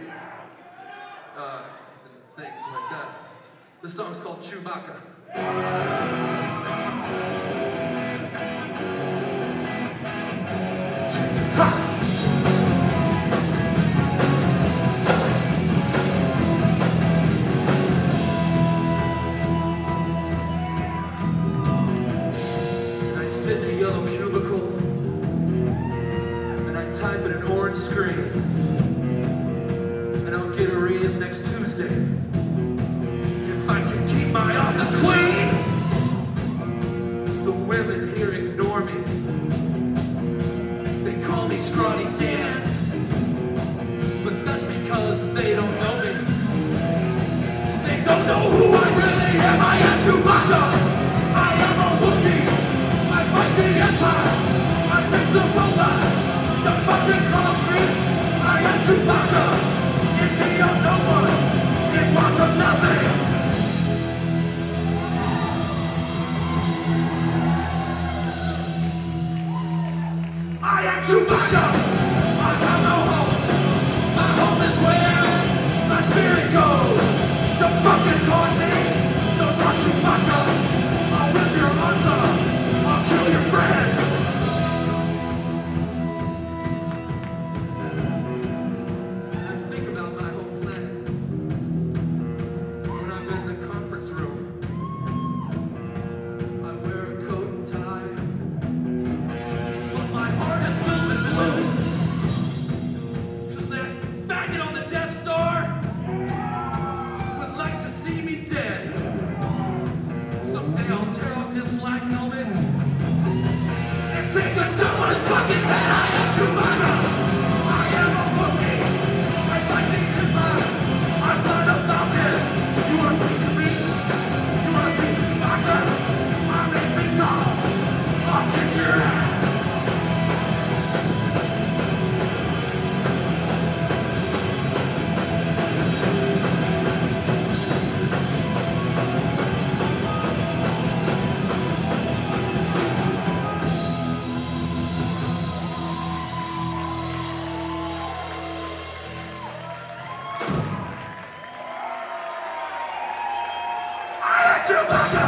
and things like that. The song's called Chewbacca. And I sit in a yellow cubicle, and I type in an orange screen, and I'll get a raise next Tuesday. If I can keep my office clean, the women here ignore me. They call me Scrawny Dan, but that's because they don't know me. They don't know who I really am. I am Chewbacca. I am a Wookiee. I fight the Empire. I fix the robots. The fucking cross street. I am Chewbacca. Give me a no one. It wants of nothing. I am Chewbacca. I have no home. My home is where my spirit goes. Don't fucking taunt me. Don't talk Chewbacca. I'll rip your arms off. I'll kill your friends. I think about my whole planet when I'm in the conference room. I wear a coat and tie, but my heart is filled with blue. 'Cause that faggot on the Death Star would like to see me dead. Someday I'll tear off his black helmet and take a dump on his fucking head. I am Chewbacca. I am a Wookiee. I fight the Empire. I fly the Falcon. You want a piece of me? You want a piece of Chewbacca? I'm a big dog. I'll kick your ass. I am Chewbacca!